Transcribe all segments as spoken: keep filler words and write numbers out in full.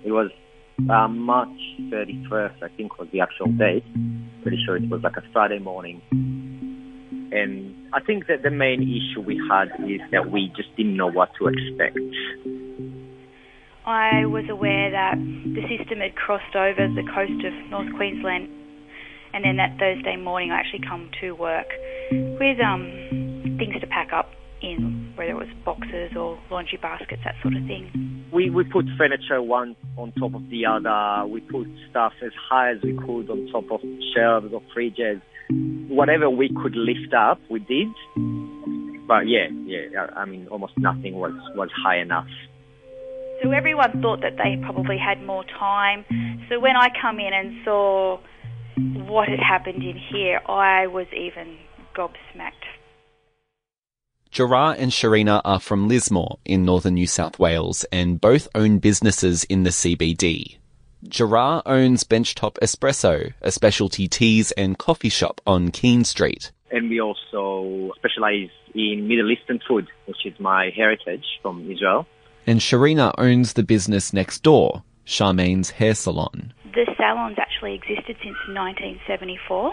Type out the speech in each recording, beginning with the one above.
It was uh, March thirty-first, I think was the actual date. Pretty sure it was like a Friday morning. And I think that the main issue we had is that we just didn't know what to expect. I was aware that the system had crossed over the coast of North Queensland, and then that Thursday morning I actually come to work with um, things to pack up in, whether it was boxes or laundry baskets, that sort of thing. We we put furniture one on top of the other. We put stuff as high as we could on top of shelves or fridges. Whatever we could lift up, we did. But yeah, yeah, I mean, almost nothing was, was high enough. So everyone thought that they probably had more time. So when I come in and saw what had happened in here, I was even gobsmacked. Gerard and Sharina are from Lismore in northern New South Wales and both own businesses in the C B D. Gerard owns Benchtop Espresso, a specialty teas and coffee shop on Keene Street. And we also specialise in Middle Eastern food, which is my heritage from Israel. And Sharina owns the business next door, Charmaine's Hair Salon. The salon's actually existed since nineteen seventy-four,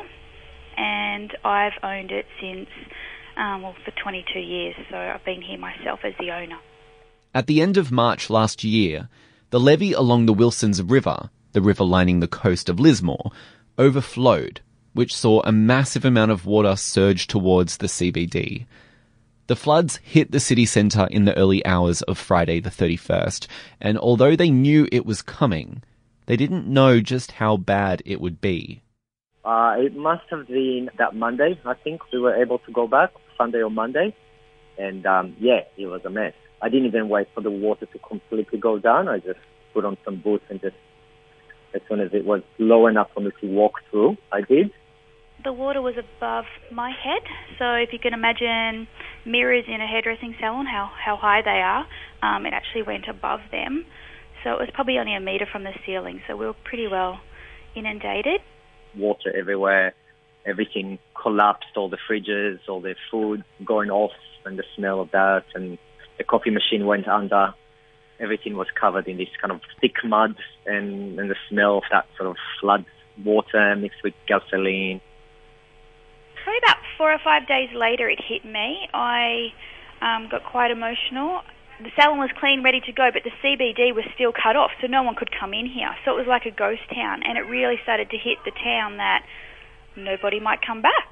and I've owned it since, um, well, for twenty-two years, so I've been here myself as the owner. At the end of March last year, the levee along the Wilsons River, the river lining the coast of Lismore, overflowed, which saw a massive amount of water surge towards the C B D. The floods hit the city centre in the early hours of Friday the thirty-first, and although they knew it was coming, they didn't know just how bad it would be. Uh, it must have been that Monday, I think, we were able to go back, Sunday or Monday, and um, yeah, it was a mess. I didn't even wait for the water to completely go down. I just put on some boots and just, as soon as it was low enough for me to walk through, I did. The water was above my head, so if you can imagine mirrors in a hairdressing salon, how, how high they are, um, it actually went above them. So it was probably only a metre from the ceiling, so we were pretty well inundated. Water everywhere, everything collapsed, all the fridges, all the food going off, and the smell of that, and the coffee machine went under. Everything was covered in this kind of thick mud, and, and the smell of that sort of flood water mixed with gasoline. Probably about four or five days later it hit me. I um, got quite emotional. The salon was clean, ready to go, but the C B D was still cut off, so no one could come in here. So it was like a ghost town, and it really started to hit the town that nobody might come back.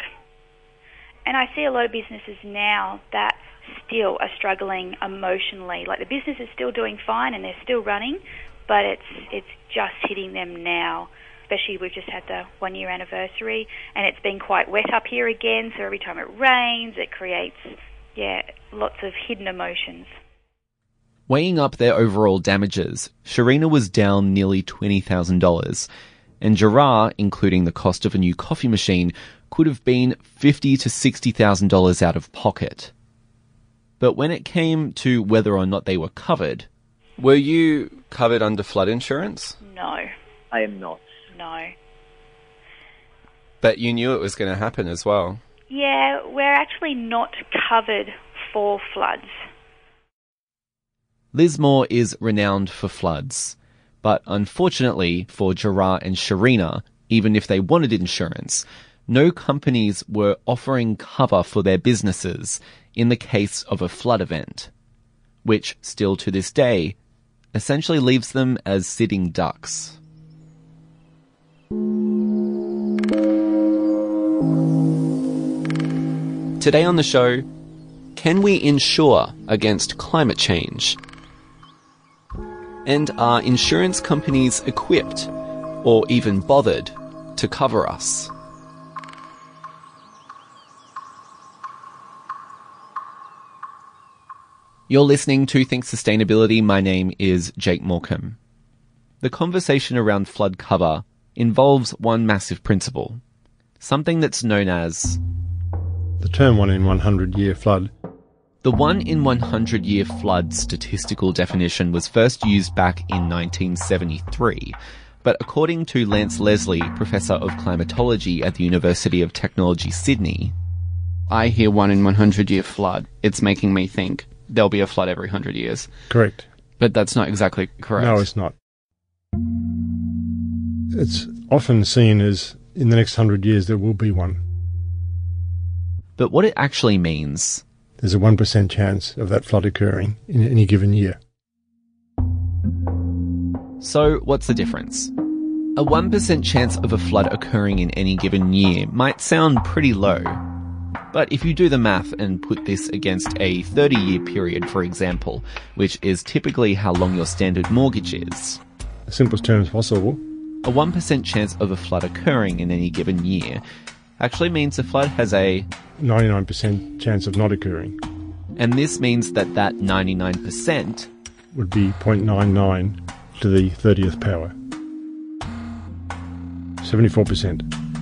And I see a lot of businesses now that still are struggling emotionally. Like the business is still doing fine and they're still running, but it's it's just hitting them now. Especially we've just had the one year anniversary and it's been quite wet up here again, so every time it rains it creates, yeah, lots of hidden emotions. Weighing up their overall damages, Sharina was down nearly twenty thousand dollars, and Gerard, including the cost of a new coffee machine, could have been fifty thousand to sixty thousand dollars out of pocket. But when it came to whether or not they were covered... Were you covered under flood insurance? No. I am not. No. But you knew it was going to happen as well? Yeah, we're actually not covered for floods. Lismore is renowned for floods. But unfortunately for Gerard and Sharina, even if they wanted insurance, no companies were offering cover for their businesses in the case of a flood event, which still to this day essentially leaves them as sitting ducks. Today on the show, can we insure against climate change? And are insurance companies equipped or even bothered to cover us? You're listening to Think Sustainability. My name is Jake Morecambe. The conversation around flood cover involves one massive principle, something that's known as the term one in one hundred year flood. The one in one hundred year flood statistical definition was first used back in nineteen seventy-three, but according to Lance Leslie, Professor of Climatology at the University of Technology, Sydney, I hear one in one hundred year flood. It's making me think there'll be a flood every one hundred years. Correct. But that's not exactly correct. No, it's not. it's often seen as in the next hundred years there will be one. But what it actually means... There's a one percent chance of that flood occurring in any given year. So what's the difference? A one percent chance of a flood occurring in any given year might sound pretty low. But if you do the math and put this against a thirty-year period, for example, which is typically how long your standard mortgage is... The simplest terms possible. A one percent chance of a flood occurring in any given year actually means the flood has a... ninety-nine percent chance of not occurring. And this means that that ninety-nine percent... would be zero point nine nine to the thirtieth power. seventy-four percent.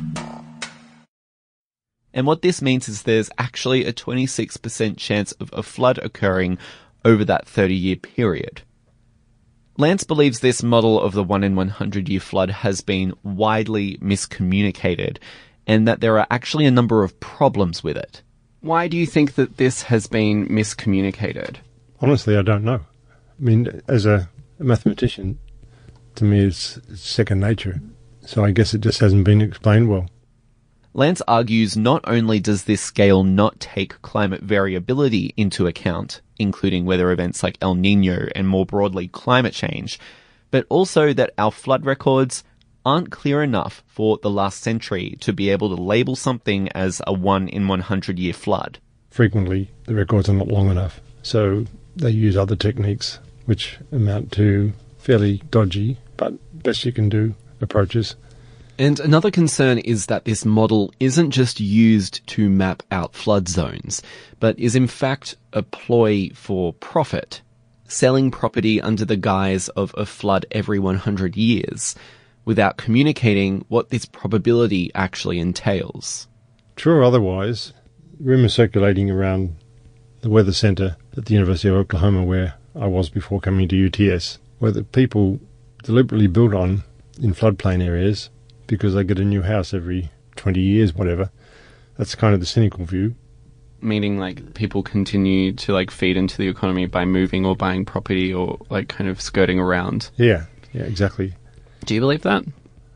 And what this means is there's actually a twenty-six percent chance of a flood occurring over that thirty-year period. Lance believes this model of the one in one hundred year flood has been widely miscommunicated and that there are actually a number of problems with it. Why do you think that this has been miscommunicated? Honestly, I don't know. I mean, as a, a mathematician, to me it's, it's second nature. So I guess it just hasn't been explained well. Lance argues not only does this scale not take climate variability into account, including weather events like El Niño and more broadly climate change, but also that our flood records aren't clear enough for the last century to be able to label something as a one in one hundred year flood. Frequently, the records are not long enough, so they use other techniques which amount to fairly dodgy, but best you can do approaches. And another concern is that this model isn't just used to map out flood zones, but is in fact a ploy for profit, selling property under the guise of a flood every one hundred years, without communicating what this probability actually entails. True or otherwise, rumours circulating around the weather centre at the University of Oklahoma, where I was before coming to U T S, where the people deliberately built on in floodplain areas because they get a new house every twenty years, whatever. That's kind of the cynical view. Meaning, like, people continue to, like, feed into the economy by moving or buying property or, like, kind of skirting around. Yeah, yeah, exactly. Do you believe that?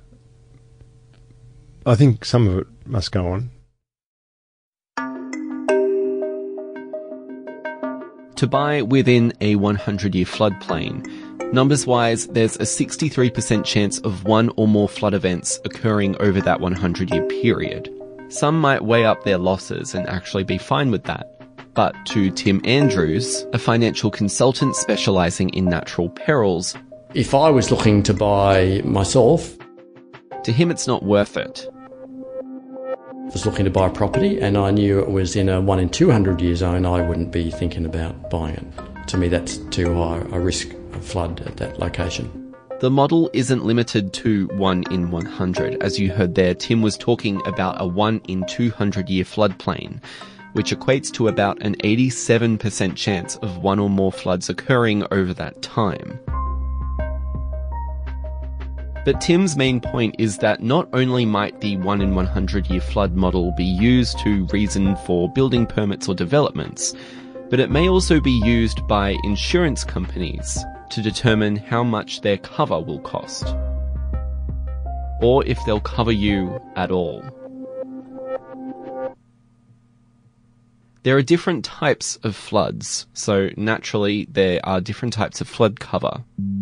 I think some of it must go on. To buy within a one hundred year floodplain, numbers-wise, there's a sixty-three percent chance of one or more flood events occurring over that one hundred year period. Some might weigh up their losses and actually be fine with that. But to Tim Andrews, a financial consultant specialising in natural perils, if I was looking to buy myself, to him it's not worth it. I was looking to buy a property and I knew it was in a one in two hundred year zone, I wouldn't be thinking about buying it. To me, that's too high a risk of flood at that location. The model isn't limited to one in one hundred. As you heard there, Tim was talking about a one in two hundred year floodplain, which equates to about an eighty-seven percent chance of one or more floods occurring over that time. But Tim's main point is that not only might the one in one hundred year flood model be used to reason for building permits or developments, but it may also be used by insurance companies to determine how much their cover will cost, or if they'll cover you at all. There are different types of floods, so naturally there are different types of flood cover.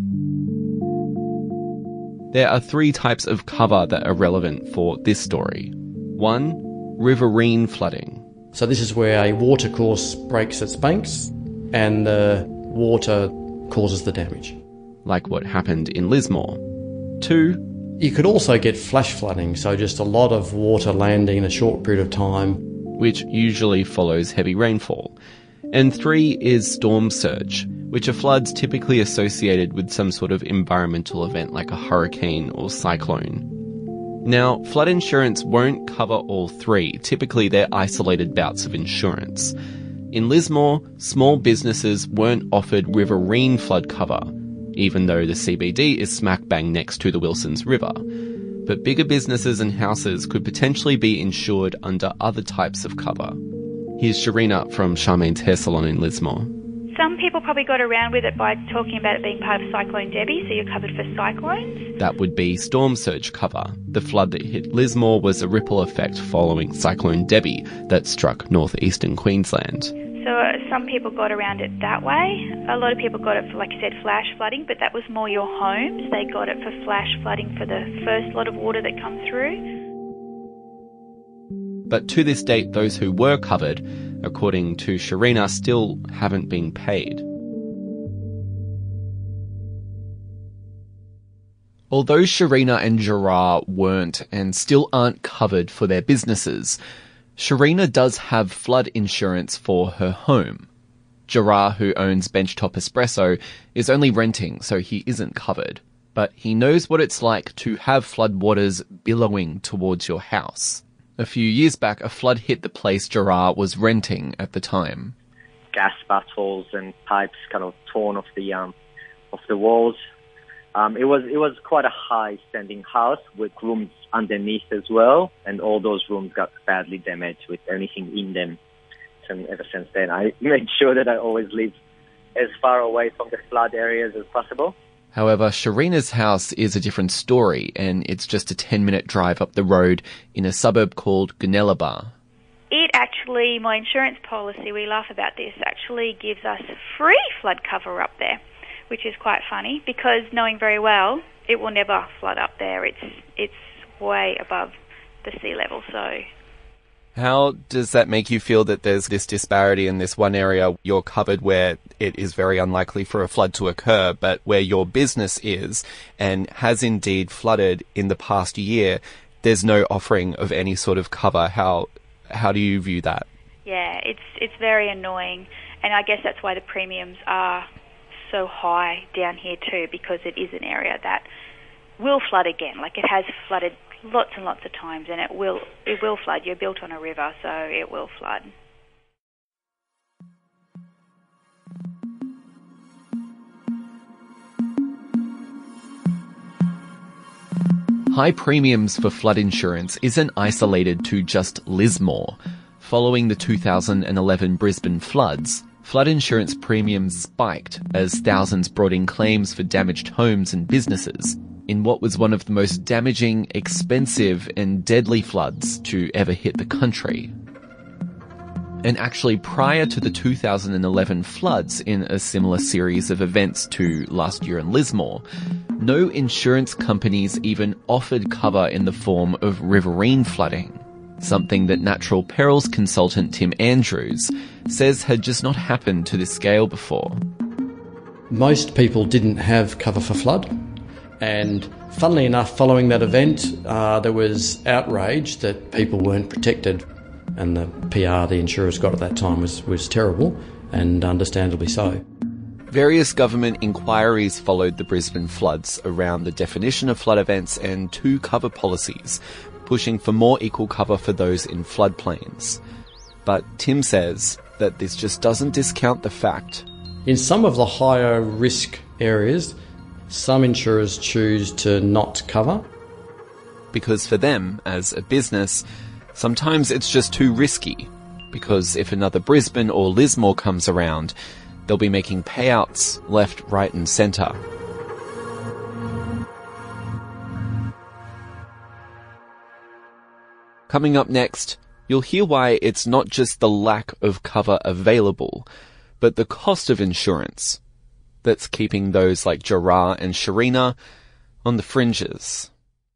There are three types of cover that are relevant for this story. One, riverine flooding. So this is where a watercourse breaks its banks and the water causes the damage. Like what happened in Lismore. Two, you could also get flash flooding, so just a lot of water landing in a short period of time, which usually follows heavy rainfall. And three is storm surge, which are floods typically associated with some sort of environmental event like a hurricane or cyclone. Now, flood insurance won't cover all three. Typically, they're isolated bouts of insurance. In Lismore, small businesses weren't offered riverine flood cover, even though the C B D is smack bang next to the Wilsons River. But bigger businesses and houses could potentially be insured under other types of cover. Here's Sharina from Charmaine's Hair Salon in Lismore. Some people probably got around with it by talking about it being part of Cyclone Debbie, so you're covered for cyclones. That would be storm surge cover. The flood that hit Lismore was a ripple effect following Cyclone Debbie that struck northeastern Queensland. So uh, some people got around it that way. A lot of people got it for, like you said, flash flooding, but that was more your homes. They got it for flash flooding for the first lot of water that comes through. But to this date, those who were covered, according to Sharina, still haven't been paid. Although Sharina and Gerard weren't and still aren't covered for their businesses, Sharina does have flood insurance for her home. Gerard, who owns Benchtop Espresso, is only renting, so he isn't covered. But he knows what it's like to have floodwaters billowing towards your house. A few years back, a flood hit the place Gerard was renting at the time. Gas battles and pipes kind of torn off the um, off the walls. Um, it was it was quite a high standing house with rooms underneath as well, and all those rooms got badly damaged with anything in them. And ever since then, I made sure that I always live as far away from the flood areas as possible. However, Sharina's house is a different story, and it's just a ten-minute drive up the road in a suburb called Goonellabah. It actually, my insurance policy, we laugh about this, actually gives us free flood cover up there, which is quite funny, because knowing very well it will never flood up there. It's it's way above the sea level, so... How does that make you feel that there's this disparity in this one area you're covered where it is very unlikely for a flood to occur, but where your business is and has indeed flooded in the past year, there's no offering of any sort of cover? How how do you view that? Yeah, it's it's very annoying, and I guess that's why the premiums are so high down here too, because it is an area that will flood again. Like, it has flooded lots and lots of times, and it will it will flood. You're built on a river, so it will flood. High premiums for flood insurance isn't isolated to just Lismore. Following the two thousand eleven Brisbane floods, flood insurance premiums spiked as thousands brought in claims for damaged homes and businesses in what was one of the most damaging, expensive and deadly floods to ever hit the country. And actually, prior to the two thousand eleven floods, in a similar series of events to last year in Lismore, no insurance companies even offered cover in the form of riverine flooding, something that natural perils consultant Tim Andrews says had just not happened to this scale before. Most people didn't have cover for flood. And funnily enough, following that event, uh, there was outrage that people weren't protected, and the P R the insurers got at that time was, was terrible, and understandably so. Various government inquiries followed the Brisbane floods around the definition of flood events and two cover policies, pushing for more equal cover for those in floodplains. But Tim says that this just doesn't discount the fact. In some of the higher risk areas, some insurers choose to not cover. Because for them, as a business, sometimes it's just too risky. Because if another Brisbane or Lismore comes around, they'll be making payouts left, right and centre. Coming up next, you'll hear why it's not just the lack of cover available, but the cost of insurance that's keeping those like Gerard and Sharina on the fringes.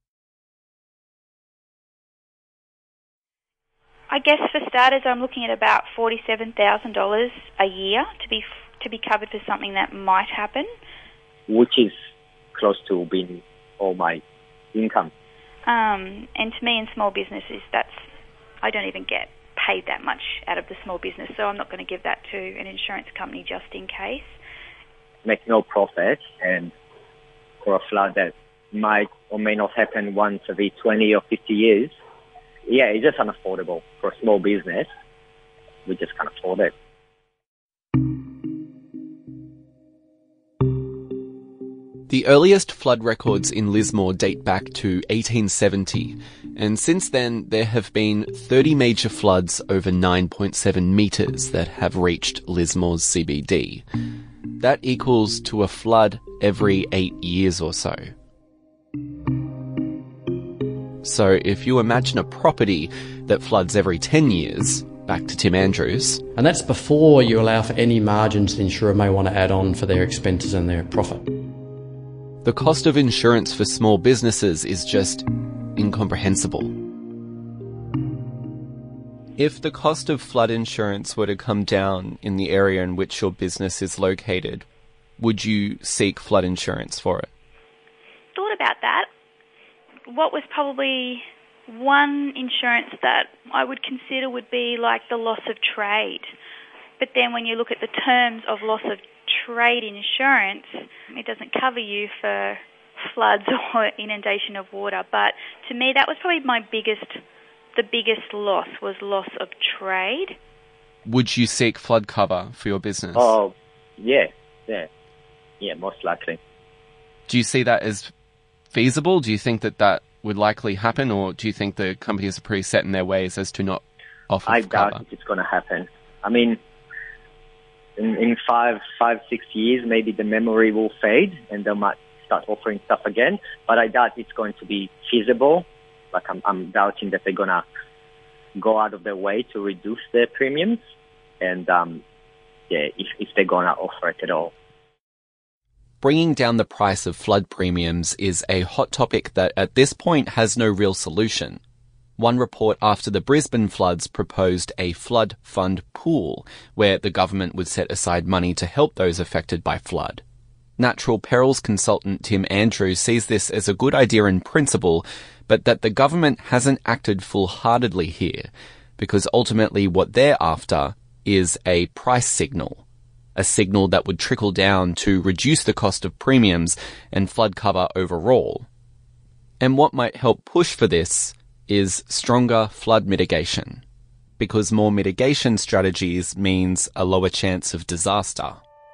I guess for starters, I'm looking at about forty-seven thousand dollars a year to be to be covered for something that might happen. Which is close to being all my income. Um, and to me, in small businesses, that's I don't even get paid that much out of the small business, so I'm not going to give that to an insurance company just in case. Make no profit, and for a flood that might or may not happen once every twenty or fifty years, yeah, it's just unaffordable for a small business. We just can't afford it. The earliest flood records in Lismore date back to eighteen seventy, and since then there have been thirty major floods over nine point seven metres that have reached Lismore's C B D. That equals to a flood every eight years or so. So if you imagine a property that floods every ten years, back to Tim Andrews. And that's before you allow for any margins the insurer may want to add on for their expenses and their profit. The cost of insurance for small businesses is just incomprehensible. If the cost of flood insurance were to come down in the area in which your business is located, would you seek flood insurance for it? Thought about that. What was probably one insurance that I would consider would be like the loss of trade. But then when you look at the terms of loss of trade insurance, it doesn't cover you for floods or inundation of water. But to me, that was probably my biggest, the biggest loss was loss of trade. Would you seek flood cover for your business? Oh, yeah, yeah, yeah, most likely. Do you see that as feasible? Do you think that that would likely happen, or do you think the companies are pretty set in their ways as to not offer I cover? doubt it's going to happen. I mean, in, in five, five, six years, maybe the memory will fade and they might start offering stuff again. But I doubt it's going to be feasible. Like I'm, I'm doubting that they're going to go out of their way to reduce their premiums. And um, yeah, if, if they're going to offer it at all. Bringing down the price of flood premiums is a hot topic that at this point has no real solution. One report after the Brisbane floods proposed a flood fund pool where the government would set aside money to help those affected by flood. Natural perils consultant Tim Andrews sees this as a good idea in principle, but that the government hasn't acted full-heartedly here, because ultimately what they're after is a price signal. A signal that would trickle down to reduce the cost of premiums and flood cover overall. And what might help push for this is stronger flood mitigation, because more mitigation strategies means a lower chance of disaster.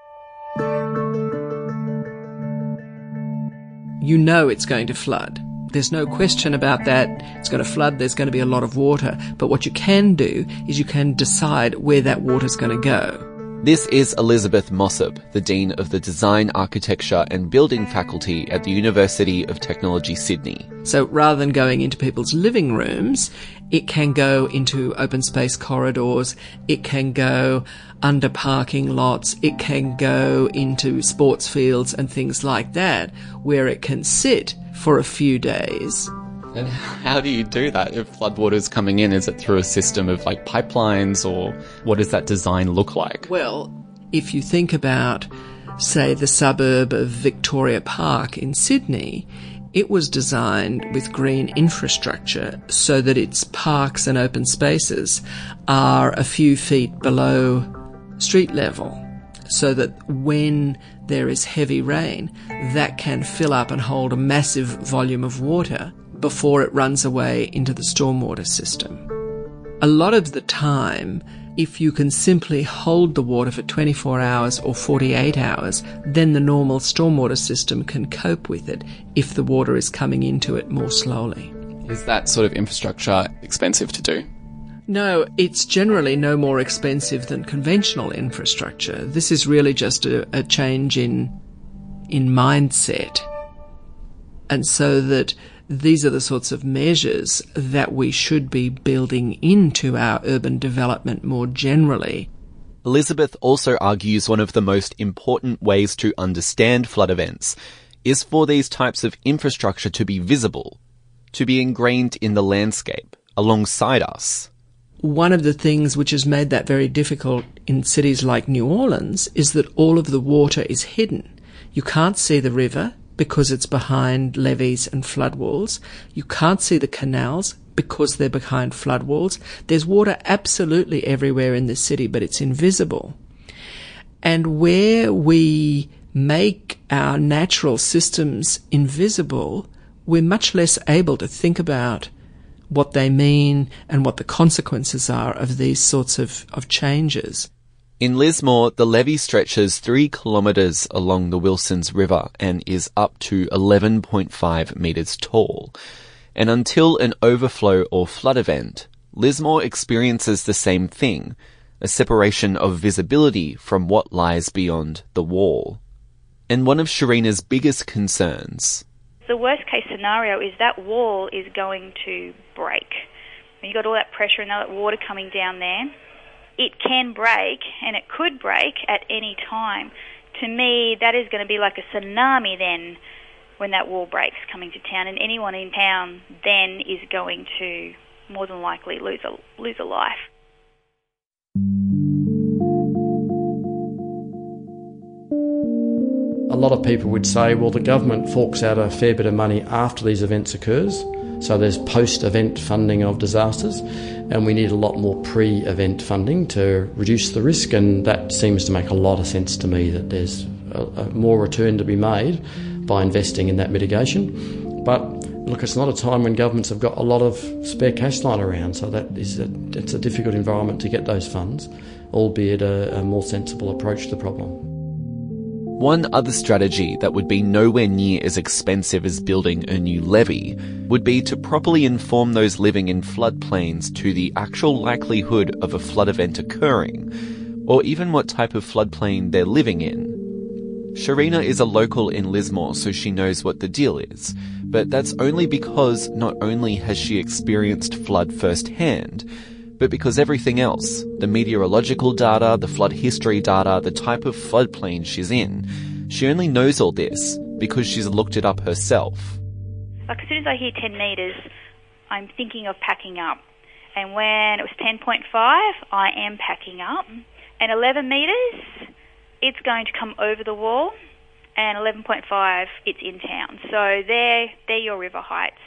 You know it's going to flood. There's no question about that. It's going to flood, there's going to be a lot of water. But what you can do is you can decide where that water's going to go. This is Elizabeth Mossop, the Dean of the Design, Architecture and Building Faculty at the University of Technology, Sydney. So rather than going into people's living rooms, it can go into open space corridors, it can go under parking lots, it can go into sports fields and things like that, where it can sit for a few days. And how do you do that if floodwater's coming in? Is it through a system of like pipelines, or what does that design look like? Well, if you think about, say, the suburb of Victoria Park in Sydney, it was designed with green infrastructure so that its parks and open spaces are a few feet below street level, so that when there is heavy rain, that can fill up and hold a massive volume of water before it runs away into the stormwater system. A lot of the time, if you can simply hold the water for twenty-four hours or forty-eight hours, then the normal stormwater system can cope with it if the water is coming into it more slowly. Is that sort of infrastructure expensive to do? No, it's generally no more expensive than conventional infrastructure. This is really just a, a change in in mindset. And so that these are the sorts of measures that we should be building into our urban development more generally. Elizabeth also argues one of the most important ways to understand flood events is for these types of infrastructure to be visible, to be ingrained in the landscape alongside us. One of the things which has made that very difficult in cities like New Orleans is that all of the water is hidden. You can't see the river because it's behind levees and floodwalls. You can't see the canals because they're behind floodwalls. There's water absolutely everywhere in the city, but it's invisible. And where we make our natural systems invisible, we're much less able to think about what they mean and what the consequences are of these sorts of, of changes. In Lismore, the levee stretches three kilometres along the Wilsons River and is up to eleven point five metres tall. And until an overflow or flood event, Lismore experiences the same thing, a separation of visibility from what lies beyond the wall. And one of Sharina's biggest concerns. The worst case scenario is that wall is going to break. When you've got all that pressure and all that water coming down there, it can break, and it could break at any time. To me, that is going to be like a tsunami then when that wall breaks coming to town, and anyone in town then is going to more than likely lose a, lose a life. A lot of people would say, well, the government forks out a fair bit of money after these events occurs, so there's post-event funding of disasters, and we need a lot more pre-event funding to reduce the risk, and that seems to make a lot of sense to me, that there's a, a more return to be made by investing in that mitigation. But look, it's not a time when governments have got a lot of spare cash lying around, so that is a, it's a difficult environment to get those funds, albeit a, a more sensible approach to the problem. One other strategy that would be nowhere near as expensive as building a new levee would be to properly inform those living in floodplains to the actual likelihood of a flood event occurring, or even what type of floodplain they're living in. Sharina is a local in Lismore, so she knows what the deal is, but that's only because not only has she experienced flood firsthand, but because everything else, the meteorological data, the flood history data, the type of floodplain she's in, she only knows all this because she's looked it up herself. Like, as soon as I hear ten metres, I'm thinking of packing up. And when it was ten point five, I am packing up. And eleven metres, it's going to come over the wall. And eleven point five, it's in town. So they're, they're your river heights.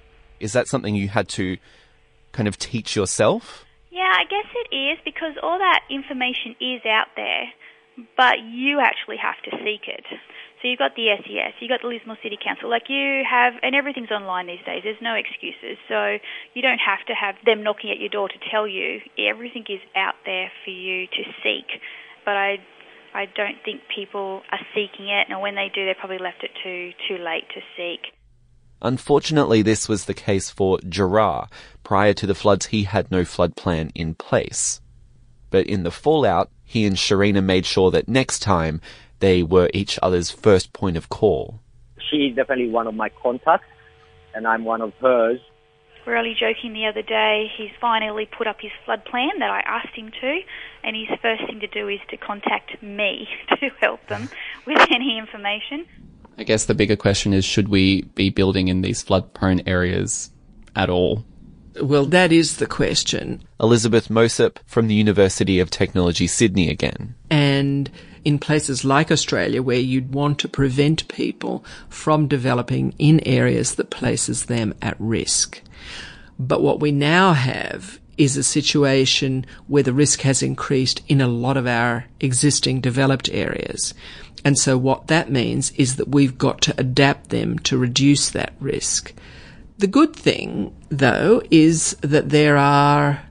Is that something you had to kind of teach yourself? Yeah, I guess it is, because all that information is out there, but you actually have to seek it. So you've got the S E S, you've got the Lismore City Council, like you have, and everything's online these days, there's no excuses, so you don't have to have them knocking at your door to tell you. Everything is out there for you to seek, but I I don't think people are seeking it, and when they do, they probably left it too too late to seek. Unfortunately, this was the case for Gerard. Prior to the floods, he had no flood plan in place. But in the fallout, he and Sharina made sure that next time they were each other's first point of call. She's definitely one of my contacts, and I'm one of hers. We were only joking the other day, he's finally put up his flood plan that I asked him to, and his first thing to do is to contact me to help them with any information. I guess the bigger question is, should we be building in these flood-prone areas at all? Well, that is the question. Elizabeth Mosop from the University of Technology, Sydney again. And in places like Australia, where you'd want to prevent people from developing in areas that places them at risk. But what we now have is a situation where the risk has increased in a lot of our existing developed areas. And so what that means is that we've got to adapt them to reduce that risk. The good thing, though, is that there are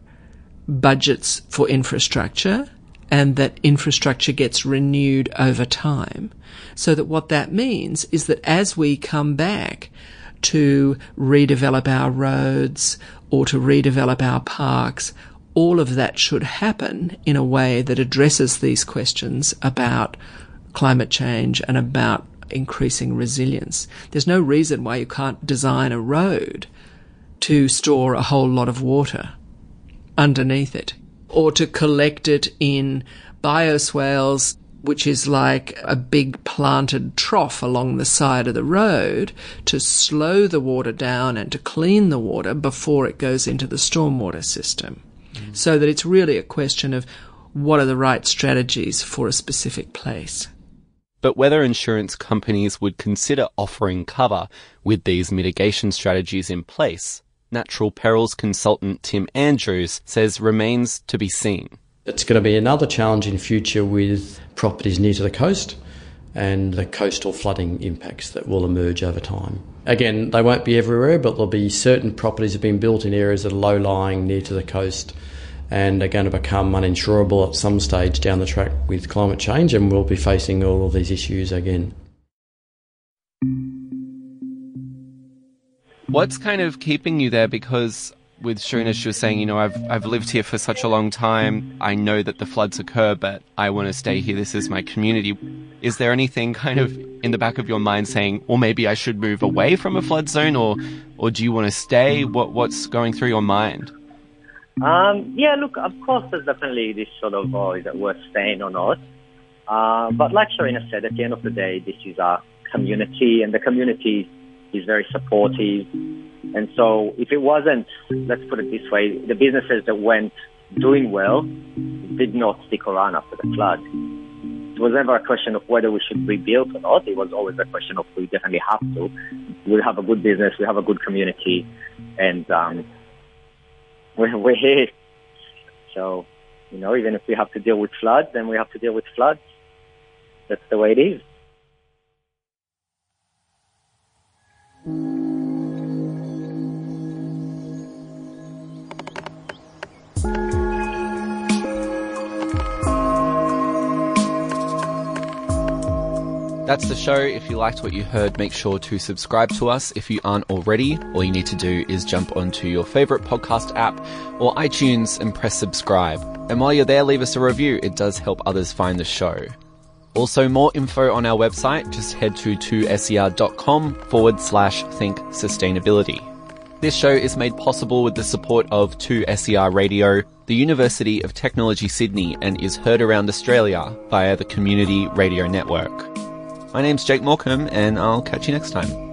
budgets for infrastructure and that infrastructure gets renewed over time. So that what that means is that as we come back to redevelop our roads or to redevelop our parks, all of that should happen in a way that addresses these questions about climate change and about increasing resilience. There's no reason why you can't design a road to store a whole lot of water underneath it, or to collect it in bioswales, which is like a big planted trough along the side of the road to slow the water down and to clean the water before it goes into the stormwater system. Mm. So that it's really a question of what are the right strategies for a specific place. But whether insurance companies would consider offering cover with these mitigation strategies in place, natural perils consultant Tim Andrews says remains to be seen. It's going to be another challenge in future with properties near to the coast and the coastal flooding impacts that will emerge over time. Again, they won't be everywhere, but there'll be certain properties that have been built in areas that are low-lying near to the coast and are going to become uninsurable at some stage down the track with climate change, and we'll be facing all of these issues again. What's kind of keeping you there? Because with Shuna, she was saying, you know, I've I've lived here for such a long time. I know that the floods occur, but I want to stay here. This is my community. Is there anything kind of in the back of your mind saying, well, maybe I should move away from a flood zone, or or do you want to stay? What what's going through your mind? Um, yeah, look, of course, there's definitely this sort of, oh, is it worth staying or not? Uh, but like Sharina said, at the end of the day, this is our community, and the community is very supportive. And so if it wasn't, let's put it this way, the businesses that went doing well did not stick around after the flood. It was never a question of whether we should rebuild or not. It was always a question of we definitely have to. We have a good business, we have a good community, and um, we're, we're here. So, you know, even if we have to deal with floods, then we have to deal with floods. That's the way it is. That's the show. If you liked what you heard, make sure to subscribe to us. If you aren't already, all you need to do is jump onto your favorite podcast app or iTunes and press subscribe. And while you're there, leave us a review. It does help others find the show. Also, more info on our website. Just head to two S E R dot com forward slash think sustainability. This show is made possible with the support of two S E R Radio, the University of Technology Sydney, and is heard around Australia via the Community Radio Network. My name's Jake Morecambe, and I'll catch you next time.